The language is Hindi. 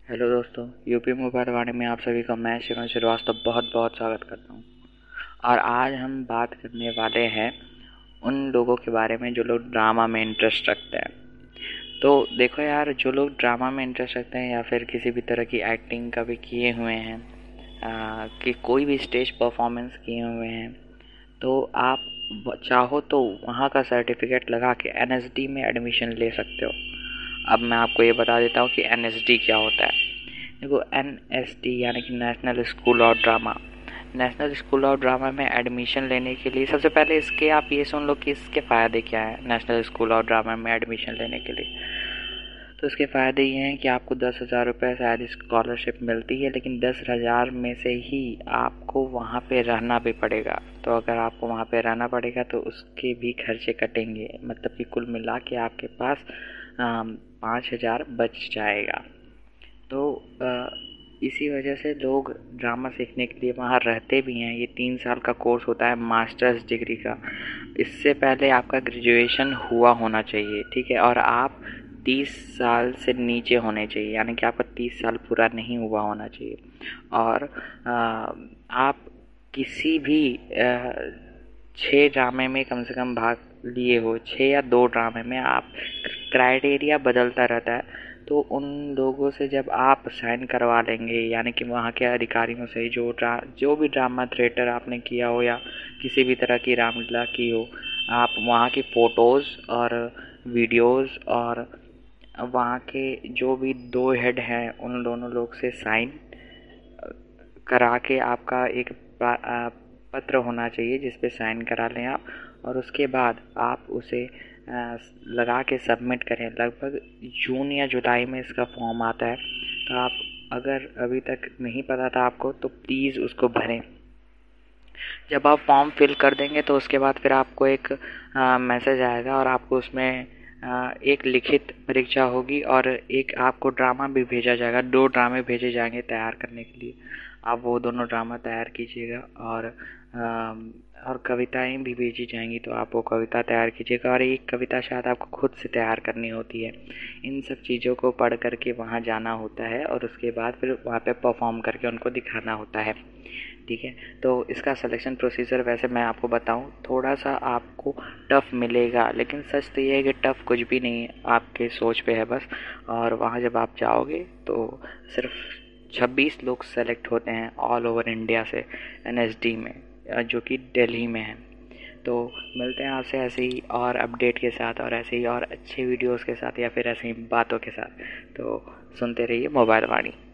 हेलो दोस्तों, यूपी मोबाइल वाणी में आप सभी का मैं शिवन श्रीवास्तव बहुत बहुत स्वागत करता हूँ। और आज हम बात करने वाले हैं उन लोगों के बारे में जो लोग ड्रामा में इंटरेस्ट रखते हैं। तो देखो यार, जो लोग ड्रामा में इंटरेस्ट रखते हैं या फिर किसी भी तरह की एक्टिंग कभी किए हुए हैं, कि कोई भी स्टेज परफॉर्मेंस किए हुए हैं, तो आप चाहो तो वहाँ का सर्टिफिकेट लगा के एनएसडी में एडमिशन ले सकते हो। अब मैं आपको ये बता देता हूँ कि एनएसडी क्या होता है। देखो, एनएसडी यानी कि national school of drama. National school of drama में एडमिशन लेने के लिए सबसे पहले इसके आप ये सुन लो कि इसके फ़ायदे क्या हैं। नेशनल स्कूल ऑफ ड्रामा में एडमिशन लेने के लिए तो इसके फ़ायदे ये हैं कि आपको 10,000 रुपये शायद स्कॉलरशिप मिलती है, लेकिन 10,000 में से ही आपको वहाँ पे रहना भी पड़ेगा। तो अगर आपको वहाँ पे रहना पड़ेगा तो उसके भी खर्चे कटेंगे, मतलब कि कुल मिला के आपके पास 5,000 बच जाएगा। तो इसी वजह से लोग ड्रामा सीखने के लिए वहाँ रहते भी हैं। ये 3 साल का कोर्स होता है मास्टर्स डिग्री का। इससे पहले आपका ग्रेजुएशन हुआ होना चाहिए, ठीक है, और आप 30 साल से नीचे होने चाहिए, यानी कि आपका 30 साल पूरा नहीं हुआ होना चाहिए। और आप किसी भी 6 ड्रामे में कम से कम भाग लिए हो, 6 या 2 ड्रामे में। आप क्राइटेरिया बदलता रहता है, तो उन लोगों से जब आप साइन करवा लेंगे, यानी कि वहाँ के अधिकारियों से, जो भी ड्रामा थिएटर आपने किया हो या किसी भी तरह की रामलीला की हो, आप वहाँ की फ़ोटोज़ और वीडियोज़ और वहाँ के जो भी 2 हेड हैं उन दोनों लोग से साइन करा के आपका एक पत्र होना चाहिए जिस पे साइन करा लें आप। और उसके बाद आप उसे लगा के सबमिट करें। लगभग जून या जुलाई में इसका फॉर्म आता है, तो आप अगर अभी तक नहीं पता था आपको तो प्लीज़ उसको भरें। जब आप फॉर्म फिल कर देंगे तो उसके बाद फिर आपको एक मैसेज आएगा और आपको उसमें एक लिखित परीक्षा होगी और एक आपको ड्रामा भी भेजा जाएगा। 2 ड्रामे भेजे जाएंगे तैयार करने के लिए। आप वो दोनों ड्रामा तैयार कीजिएगा और कविताएं भी भेजी जाएंगी, तो आप वो कविता तैयार कीजिएगा। और एक कविता शायद आपको खुद से तैयार करनी होती है। इन सब चीज़ों को पढ़ करके वहाँ जाना होता है और उसके बाद फिर वहाँ पे परफॉर्म करके उनको दिखाना होता है, ठीक है। तो इसका सिलेक्शन प्रोसीजर वैसे मैं आपको बताऊं, थोड़ा सा आपको टफ़ मिलेगा, लेकिन सच तो ये है कि टफ़ कुछ भी नहीं है, आपके सोच पे है बस। और वहाँ जब आप जाओगे तो सिर्फ 26 लोग सेलेक्ट होते हैं ऑल ओवर इंडिया से एनएसडी में, जो कि दिल्ली में है। तो मिलते हैं आपसे ऐसे ही और अपडेट के साथ और ऐसे ही और अच्छे वीडियोस के साथ या फिर ऐसे ही बातों के साथ। तो सुनते रहिए मोबाइल वाणी।